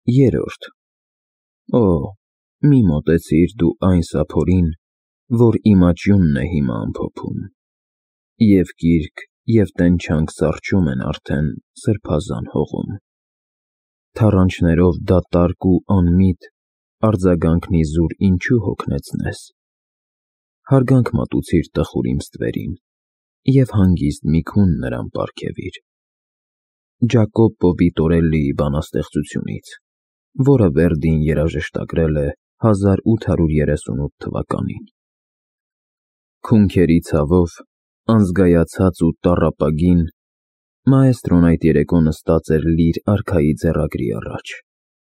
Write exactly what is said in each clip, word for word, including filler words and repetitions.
Երորդ Օ, մի մոտեցիր դու այն սափորին, որ իմ աճյունն է հիմա ամփոփում, և կիրք և տենչանք սառչում են արդեն սրբազան հողում, թառանչներով դատարկ ու անմիտ արձագանքն իզուր ինչու հոգնեցնես, հարգանք մատուցիր տխուր իմ ստվերին և հանգիստ մի քուն նրան պարգևիր, Ջակոպպո Վիտորելլիի բանաստեղծությունից, որը Վերդին երաժշտագրել է հազար ութ հարյուր երեսունութ թվականին։ Քունքերի ցավով, անզգայացած ու տառապագին, մաեստրոն այդ երեկո նստած էր լիր արքայի ձեռագրի առաջ։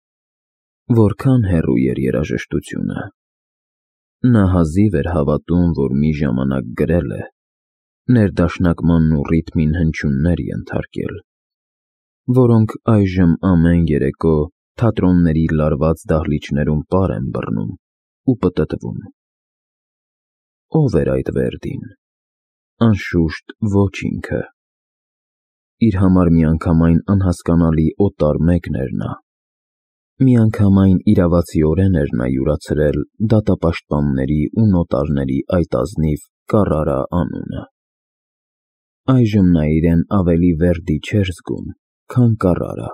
Որքան հեռու էր երաժշտությունը։ Նա հազիվ էր հավատում, որ մի ժամանակ գրել է, ներդաշնակմանն ու ռիթմին հնչյուններ ենթարկել, որոնք այժմ ամեն երեկո թատրոնների լարված դահլիճներում պար են բռնում ու պտտվում։ Ո՞վ էր այդ Վերդին։ Անշուշտ ոչ ինքը։ Իր համար միանգամայն անհասկանալի օտար մեկն էր նա։ Միանգամայն իրավացիորեն էր նա յուրացրել դատապաշտպանների ու նոտարների այդ ազնիվ Կարրարա անունը։ Այժմ նա իրեն ավելի Վերդի չէր զգում, քան Կարրարա։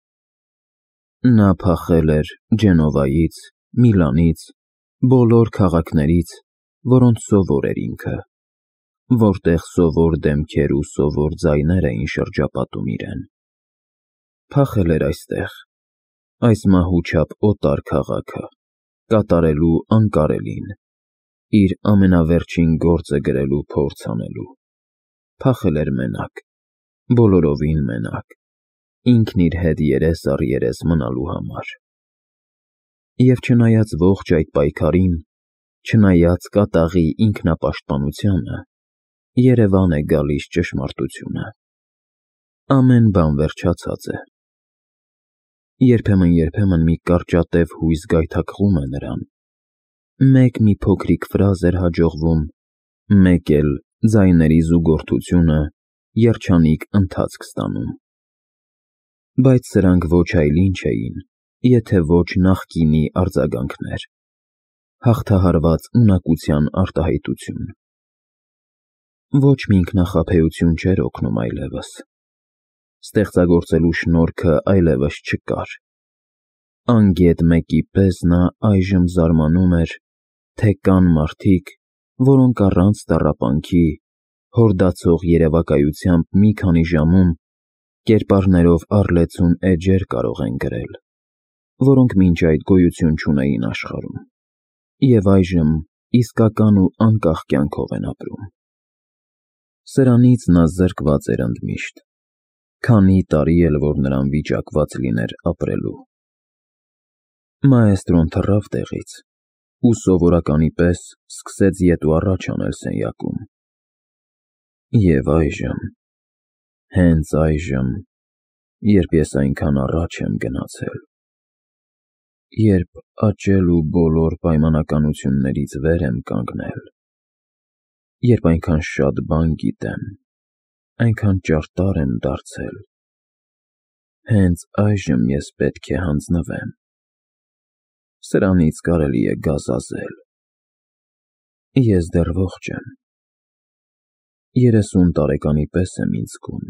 Նա փախել էր Ջենովայից, Միլանից, բոլոր քաղաքներից, որոնց սովոր էր ինքը, որտեղ սովոր դեմքեր ու սովոր ձայներ էին շրջապատում իրեն։ Փախել էր այստեղ, այս մահուչափ օտար քաղաքը, կատարելու անկարելին, իր ամենավերջին գործը գրելու փորձ անելու։ Փախել էր մենակ, բոլորովին մենակ, ինքն իր հետ երես առ երես մնալու համար։ Եվ չնայած ողջ այդ պայքարին, չնայած կատաղի ինքնապաշտպանությանը, երևան է գալիս ճշմարտությունը։ Ամեն բան վերջացած է։ Երբեմն-երբեմն մի կարճատև հույս գայթակղում է նրան, մեկ մի փոքրիկ ֆրազ էր հաջողվում, մեկ էլ ձայների զուգորդությունը երջանիկ ընթացք ստանում։ Բայց սրանք ոչ այլ ինչ էին, եթե ոչ նախկինի արձագանքներ, հաղթահարված ունակության արտահայտություն։ Ոչ մի ինքնախաբեություն չէր օգնում այլևս։ Ստեղծագործելու շնորհքը այլևս չկար։ Անգետ մեկի պես նա այժմ զարմանում էր, թե կան մարդիկ, որոնք առանց տառապանքի, հորդացող երևակայությամբ մի քանի ժամում կերպարներով առլեցուն էջեր կարող են գրել, որոնք մինչ այդ գոյություն չունեին աշխարհում, և այժմ իսկական ու անկախ կյանքով են ապրում։ Սրանից նա զրկված էր ընդմիշտ, քանի տարի էլ որ նրան վիճակված լիներ ապրելու։ Մաեստրոն թռավ տեղից ու սովորականի պես սկսեց ետ ու առաջ անել սենյակում։ Եվ այժմ, հենց այժմ, երբ ես այնքան առաջ եմ գնացել, երբ աճել ու բոլոր պայմանականություններից վեր եմ կանգնել, երբ այնքան շատ բան գիտեմ, այնքան ճարտար եմ դարձել, հենց այժմ ես պետք է հանձնվեմ։ Սրանից կարելի է գազազել։ Ես դեռ ողջ եմ։ Երեսուն տարեկանի պես եմ ինձ զգում։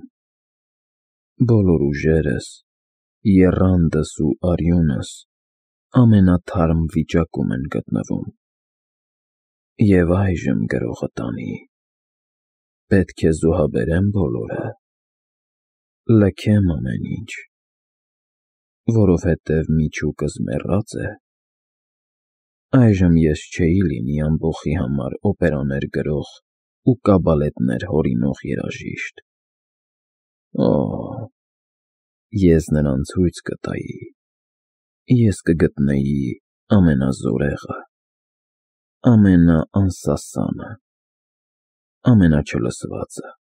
Բոլոր ուժերս, եռանդս ու արյունս ամենաթարմ վիճակում են գտնվում։ Եվ այժմ գրողը տանի, պետք է զոհաբերեմ բոլորը, լքեմ ամեն ինչ, որովհետև միջուկս մեռած է։ Այժմ ես չէի լինի ամբոխի համար օպերաներ գրող ու կաբալետներ հորինող երաժիշտ։ Օ, ես նրան ցույց կտայի, ես կգտնեի ամենազորեղը, ամենաանսասանը, ամենաչլսվածը։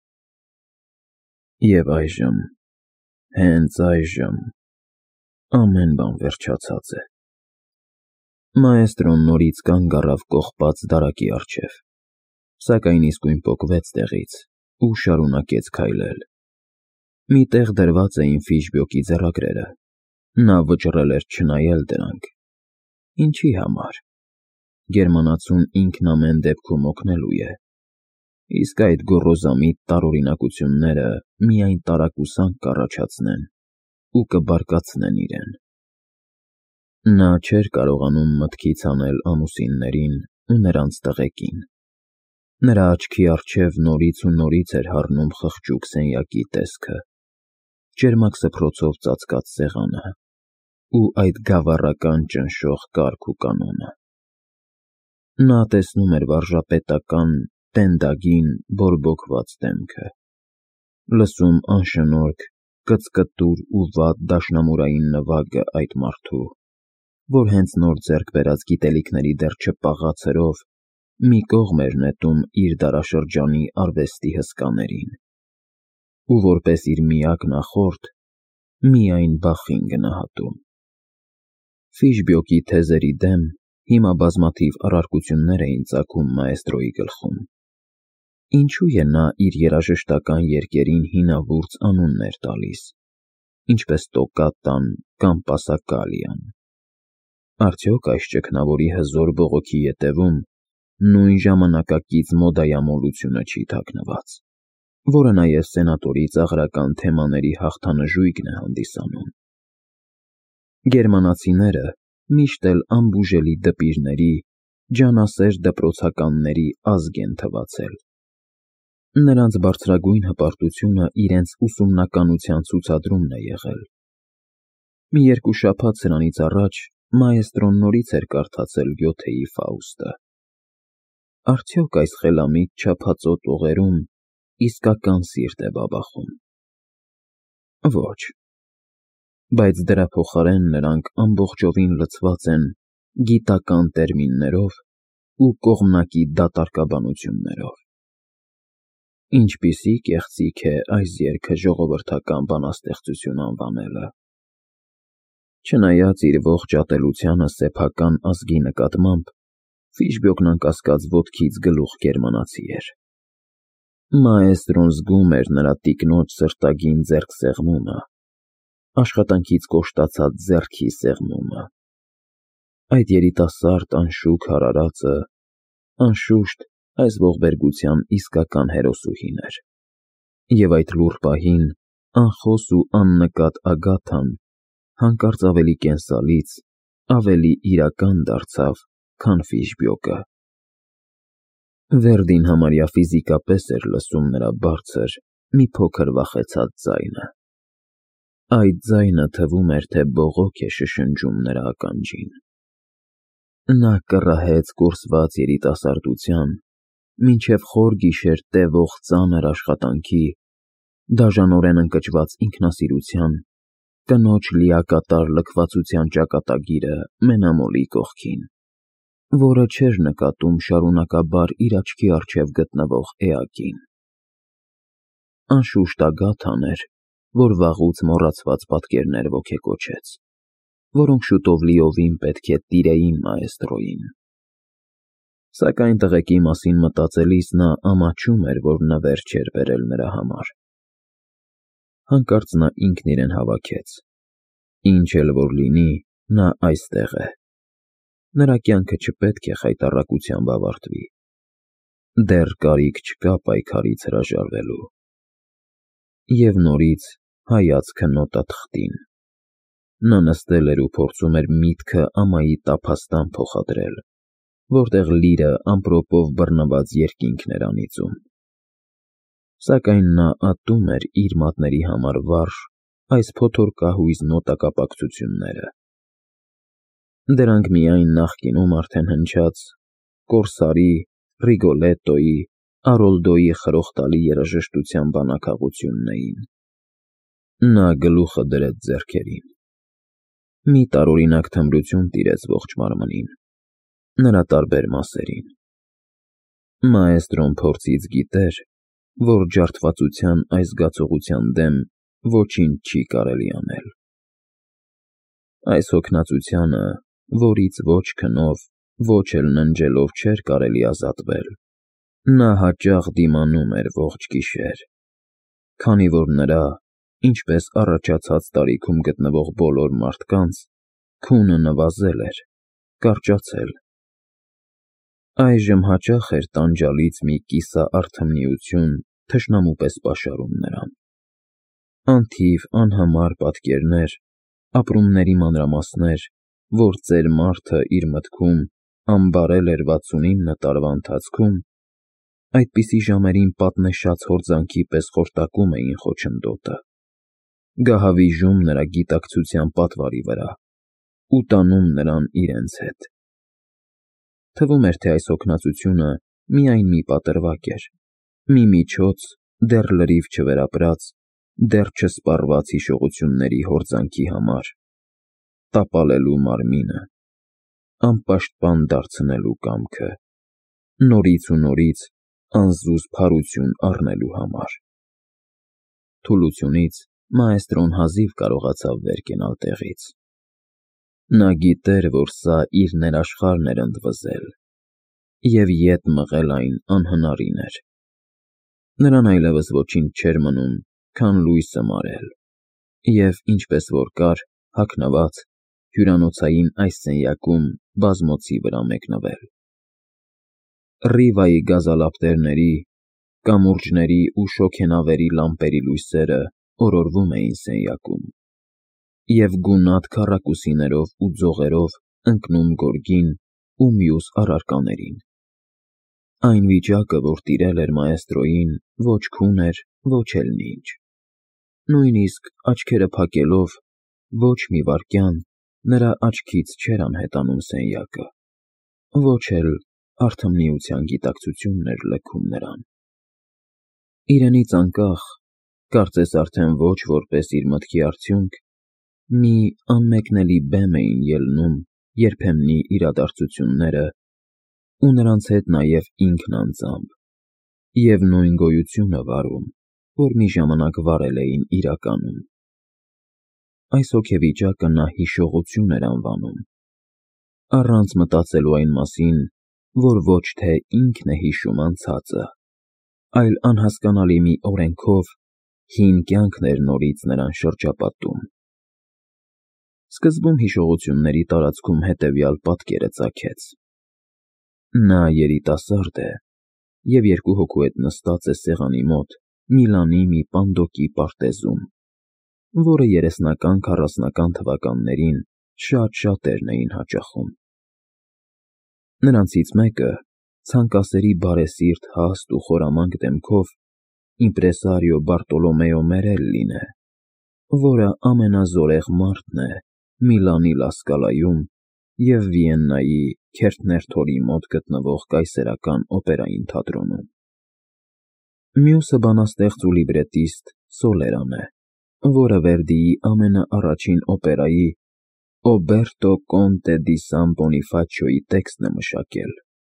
Եվ այժմ, հենց այժմ, ամեն բան վերջացած է։ Մաեստրոն նորից կանգ առավ կողպած դարակի առջև, սակայն իսկույն պոկվեց տեղից ու շարունակեց քայլել։ Մի տեղ դրված էին Ֆիշբոկի ձեռագրերը, Նա վճռել էր չնայել դրանք։ Ինչի համար։ Գերմանացուն ինքն ամեն դեպքում օգնելու է, իսկ այդ գոռոզամիտ տարօրինակությունները միայն տարակուսանք կառաջացնեն ու կբարկացնեն իրեն։ Նա չէր կարողանում մտքից հանել ամուսիններին ու նրանց տղեկին։ Նրա աչքի առջև նորից ու նորից էր հառնում խղճուկ սենյակի տեսքը, ճերմակ սփռոցով ծածկած սեղանը ու այդ գավառական ճնշող կարգ ու կանոնը։ Նա տեսնում էր վարժապետական տենդագին բորբոքված դեմքը, լսում անշնորհք, կծկտուր ու վատ դաշնամուրային նվագը այդ մարդու, որ հենց նոր ձեռք բերած գիտելիքների դեռ չպաղած հրով մի կողմ էր նետում իր դարաշրջանի արվեստի հսկաներին, ու որպես իր միակ նախորդ միայն Բախին գնահատում։ Ֆիշբյոկի թեզերի դեմ հիմա բազմաթիվ առարկություններ էին ծագում մաեստրոյի գլխում։ Ինչու է նա իր երաժշտական երգերին հինավուրց անուններ տալիս, ինչպես տոկատան կամ պասակալիան։ Արդյոք այս ճգնավորի հզոր բողոքի ետևում նույն ժամանակակից մոդայամոլությունը չի թաքնված, որը նաև սենատորի ծաղրական թեմաների հաղթանժույգն է հանդիսանում։ Գերմանացիները միշտ էլ անբուժելի դպիրների, ջանասեր դպրոցականների ազգ են թվացել։ Նրանց բարձրագույն հպարտությունը իրենց ուսումնականության ցուցադրումն է եղել։ Մի երկու շաբաթ սրանից առաջ մաեստրոն նորից էր կարդացել Գյոթեի Ֆաուստը։ Արդյոք այս խելամիտ չափածո տողերում իսկական սիրտ է բաբախում։ Ոչ, բայց դրա փոխարեն նրանք ամբողջովին լցված են գիտական տերմիններով ու կողմնակի դատարկաբանություններով։ Ինչպիսի կեղծիք է այս երգը ժողովրդական բանաստեղծություն անվանելը։ Չնայած իր ողջ ատելությանը սեփական ազգի նկատմամբ, Ֆիշբյոկն անկասկած ոտքից գլուխ գերմանացի էր։ Մաեստրոն զգում էր նրա տիկնոջ սրտագին ձեռքսեղմումը, աշխատանքից կոշտացած ձեռքի սեղմումը։ Այդ երիտասարդ անշուք հարարածը, անշուշտ, այս ողբերգության իսկական հերոսուհին էր։ Եվ այդ լուռ պահին անխոս ու աննկատ Ագաթան հանկարծ ավելի կենսալից, ավելի իրական դարձավ, քան Ֆիշբյոկը։ Վերդին համարյա ֆիզիկապես էր լսում նրա բարձր, մի փոքր վախեցած ձայնը։ Այդ ձայնը թվում էր, թե բողոք է շշնջում նրա ականջին։ Նա կռահեց կորսված երիտասարդության, մինչև խոր գիշեր տևող ծանր աշխատանքի, դաժանորեն ընկճված ինքնասիրության, կնոջ լիակատար լքվածության ճակատագիրը մենամոլի կողքին, որը չէր նկատում շարունակաբար իր աչքի առջև գտնվող էակին։ Անշուշտ Ագաթան էր, որ վաղուց մոռացված պատկերներ ոգեկոչեց, որոնք շուտով լիովին պետք է տիրեին մաեստրոյին։ Սակայն տղեկի մասին մտածելիս նա ամաչում էր, որ նվեր չէր բերել նրա համար։ Հանկարծ նա ինքն իրեն հավաքեց. ինչ էլ որ լինի, նա այստեղ է։ Նրա կյանքը չպետք է խայտառակությամբ ավարտվի։ Դեռ կարիք չկա պայքարից հրաժարվելու։ Եվ նորից հայացքը նոտաթղթին։ Նա նստել էր ու փորձում էր միտքը ամայի տափաստան փոխադրել, որտեղ լիրը ամպրոպով բռնված երկինքն էր անիծում։ Սակայն նա ատում էր իր մատների համար վարժ այս փոթորկահույզ նոտակապակցությունները։ Դրանք միայն նախկինում արդեն հնչած Կորսարի, Ռիգոլետոյի, Արոլդոյի խրոխտալի երաժշտության բանաքաղությունն էին։ Նա գլուխը դրեց ձեռքերին։ Մի տարօրինակ թմրություն տիրեց ողջ մարմնին, նրա տարբեր մասերին։ Մաեստրոն փորձից գիտեր, որ ջարդվածության այս զգացողության դեմ ոչինչ չի կարելի անել։ Այս հոգնածությանը, որից ոչ քնով, ոչ էլ ննջելով չէր կարելի ազատվել, նա հաճախ դիմանում էր ողջ գիշեր, քանի որ նրա ինչպես առաջացած տարիքում գտնվող բոլոր մարդկանց, քունը նվազել էր, կարճացել։ Այժմ հաճախ էր տանջալից մի կիսաարթմնիություն թշնամու պես պաշարում նրան։ Անթիվ անհամար պատկերներ, ապրումների մանրամասներ, որ ծեր մարդը իր մտքում ամբարել էր վաթսունինը տարվա ընթացքում, այդպիսի ժամերին պատնեշած հորձանքի պես խորտակում էին խոչընդոտը, գահավիժում նրա գիտակցության պատվարի վրա ու տանում նրան իրենց հետ։ Թվում էր, թե այս հոգնածությունը միայն մի պատրվակ էր, մի միջոց դեռ լրիվ չվերապրած, դեռ չսպառված հիշողությունների հորձանքի համար, տապալելու մարմինը, անպաշտպան դարձնելու կամքը, նորից ու նորից անզուզ փարություն առնելու համար։ Թուլությունից մաեստրոն հազիվ կարողացավ վեր կենալ տեղից։ Նա գիտեր, որ սա իր ներաշխարհն էր ընդվզել, և ետ մղել այն անհնարին էր։ Նրան այլևս ոչինչ չէր մնում, քան լույսը մարել, և ինչպես որ կար, հագնված, հյուրանոցային այս սենյակում բազմոցի վրա մեկնվել։ Ռիվայի գազալապտերների, կամուրջների ու շոգենավերի լամպերի լույսերը օրորվում էին սենյակում, և գունատ քառակուսիներով ու ձողերով ընկնում գորգին ու մյուս առարկաներին։ Այն վիճակը, որ տիրել էր մաեստրոյին, ոչ քուն էր, ոչ էլ նինջ։ Նույնիսկ աչքերը փակելով, ոչ մի վայրկյան նրա աչքից չէր անհետանում սենյակը, ոչ էլ արթմնիության գիտակցությունն էր լքում նրան։ Իրենից անկախ, կարծես արդեն ոչ որպես իր մտքի արդյունք, մի անմեկնելի բեմ էին ելնում երբեմնի իրադարձությունները ու նրանց հետ նաև ինքն անձամբ, և նույն գոյությունը վարում, որ մի ժամանակ վարել էին իրականում։ Այս հոգեվիճակը նա հիշողություն էր անվանում, առանց մտածելու այն մասին, որ ոչ թե ինքն է հիշում անցածը, այլ անհասկանալի մի օրենքով հին կյանքն էր նորից նրան շրջապատում։ Սկզբում հիշողությունների տարածքում հետևյալ պատկերը ծագեց. նա երիտասարդ է և երկու հոգու հետ նստած է սեղանի մոտ Միլանի մի պանդոկի պարտեզում, որը երեսնական քառասնական թվականներին շատ շատերն էին հաճախում։ Նրանցից մեկը, ցանկասերի բարեսիրտ հաստ ու խորամանկ դեմքով, իմպրեսարիո Բարտոլոմեո Մերելլին է, որը ամենազորեղ մարդն է Միլանի Լա Սկալայում և Վիեննայի Քերթներ Թորի մոտ գտնվող կայսերական օպերային թատրոնում։ Մյուսը բանաստեղծ ու լիբրետիստ Սոլերան է, որը Վերդիի ամենաառաջին օպերայի Օբերտո Կոնտե դի Սան Բոնիֆացիոյի տեքստն է մշակել։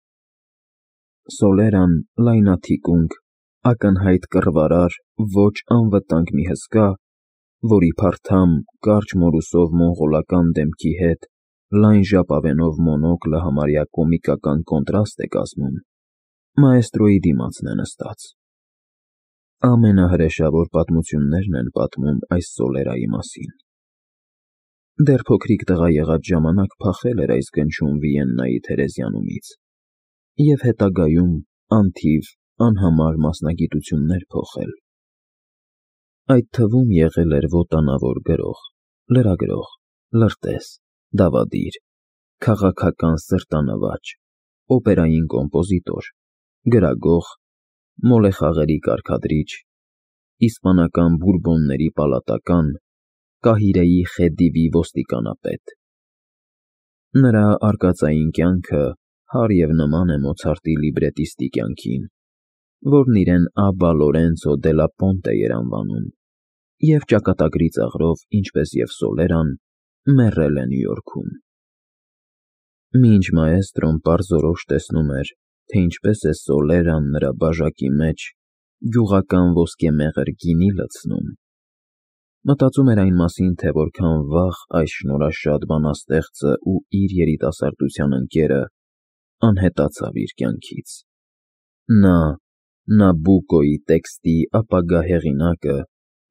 Սոլերան լայնաթիկունք, ակնհայտ կռվարար, ոչ անվտանգ մի հսկա, որի փարթամ, կարճ մորուսով մոնղոլական դեմքի հետ լայն ժապավենով մոնոկլը համարյա կոմիկական կոնտրաստ է կազմում, մաեստրոյի դիմացն է նստած։ Ամենահրեշավոր պատմություններն են պատմում այս Սոլերայի մասին։ Դեռ փոքրիկ տղա եղած ժամանակ փախել էր այս գնչուն Վիեննայի Թերեզիանումից և հետագայում անթիվ անհամար մասնագիտություններ փոխել։ Այդ թվում եղել էր ոտանավոր գրող, լրագրող, լրտես, դավադիր, քաղաքական սրտանվաճ, օպերային կոմպոզիտոր, գրագող, մոլեխաղերի կարգադրիչ, իսպանական Բուրբոնների պալատական, Կահիրեի Խեդիվի ոստիկանապետ։ Նրա արկածային կյանքը հարև և նման է Մոցարտի լիբրետիստի կյանքին, որն իրեն Աբբա Լորենցո դե լա Պոնտե էր անվանում, և ճակատագրի ծաղրով, ինչպես և Սոլերան, մեռել է Նյու Յորքում։ Մինչ մաեստրոն պարզորոշ տեսնում էր, թե ինչպես է Սոլերան նրա բաժակի մեջ գյուղական ոսկեմեղր գինի լցնում, մտածում էր այն մասին, թե որքան վաղ այս շնորհաշատ բանաստեղծը ու իր երիտասարդության ընկերը անհետացավ իր կյանքից։ Նա, Նաբուկոյի տեքստի ապագա հեղինակը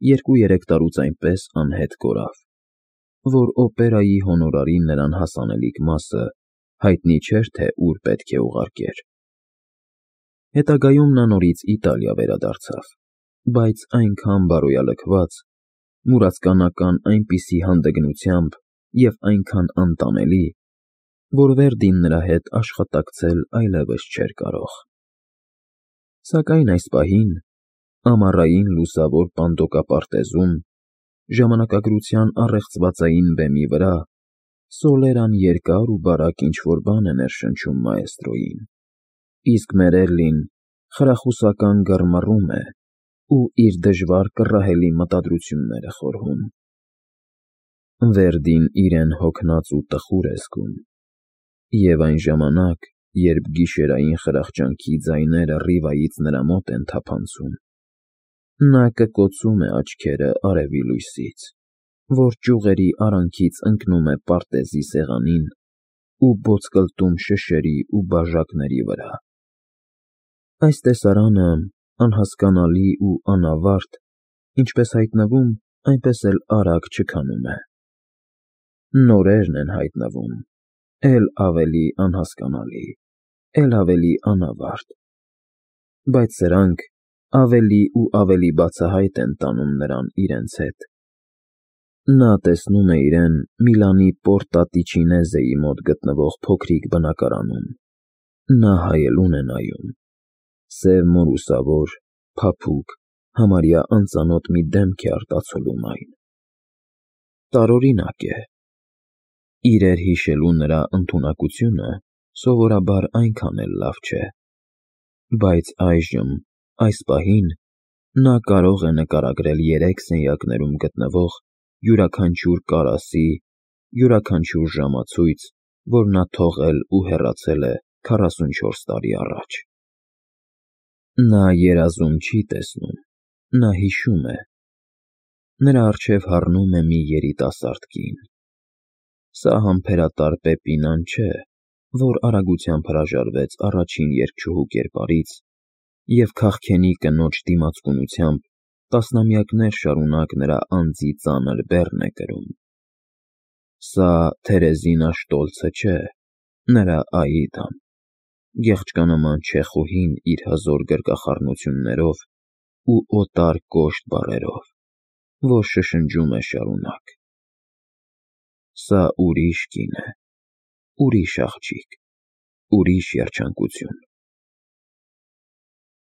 երկու-երեք տարուց այնպես անհետ կորավ, որ օպերայի հոնորարի նրան հասանելիք մասը հայտնի չէր, թե ուր պետք է ուղարկեր։ Հետագայում նա նորից Իտալիա վերադարձավ, բայց այնքան բարոյալքված, մուրացկանական այնպիսի հանդգնությամբ և այնքան անտանելի, որ Վերդին նրա հետ աշխատակցել այլևս չէր կարող։ Սակայն այս պահին, ամառային լուսավոր պանդոկապարտեզում, ժամանակագրության առեղծվածային բեմի վրա, Սոլերան երկար ու բարակ ինչ-որ բան է ներշնչում մաեստրոյին, իսկ Մերելին խրախուսական գռմռում է ու իր դժվար կռահելի մտադրությունները խորհում։ Վերդին իրեն հոգնած ու տխուր է զգում, և այն ժամանակ, երբ գիշերային խրախճանքի ձայները Ռիվայից նրա մոտ են թափանցում, նա կկոցում է աչքերը արևի լույսից, որ ճյուղերի արանքից ընկնում է պարտեզի սեղանին ու բոցկլտում շշերի ու բաժակների վրա։ Այս տեսարանը անհասկանալի ու անավարտ, ինչպես հայտնվում, այնպես էլ արագ չքանում է։ Նորերն են հայտնվում, էլ ավելի անհասկանալի, էլ ավելի անավարտ, բայց սրանք ավելի ու ավելի բացահայտ են տանում նրան իրենց հետ։ Նա տեսնում է իրեն Միլանի Պորտա Տիչինեզեի մոտ գտնվող փոքրիկ բնակարանում, նա հայելուն է նայում, սև մորուսավոր, փափուկ, համարյա անծանոթ մի դեմք է արտացոլում այն։ Տարօրինակ է։ Իրեր հիշելու նրա ընդունակությունը սովորաբար այնքան էլ լավ չէ, բայց այժմ, այս պահին, նա կարող է նկարագրել երեք սենյակներում գտնվող յուրաքանչյուր կարասի, յուրաքանչյուր ժամացույց, որ նա թողել ու հեռացել է քառասունչորս տարի առաջ։ Նա երազում չի տեսնում, նա հիշում է։ Նրա առջև հառնում է մի երիտասարդ կին։ Սա համբերատար Պեպինան չէ, որ արագությամբ հրաժարվեց առաջին երգչուհու կերպարից և քաղքենի կնոջ դիմացկունությամբ տասնամյակներ շարունակ նրա անձի ծանր բեռն է կրում։ Սա Թերեզինա Շտոլցը չէ, նրա Աիդան, գեղչկանման չեխուհին իր հզոր գրկախառնություններով ու օտար կոշտ բառերով, որ շշնջում է շարունակ։ Սա ուրիշ կին է, ուրիշ աղջիկ, ուրիշ երջանկություն։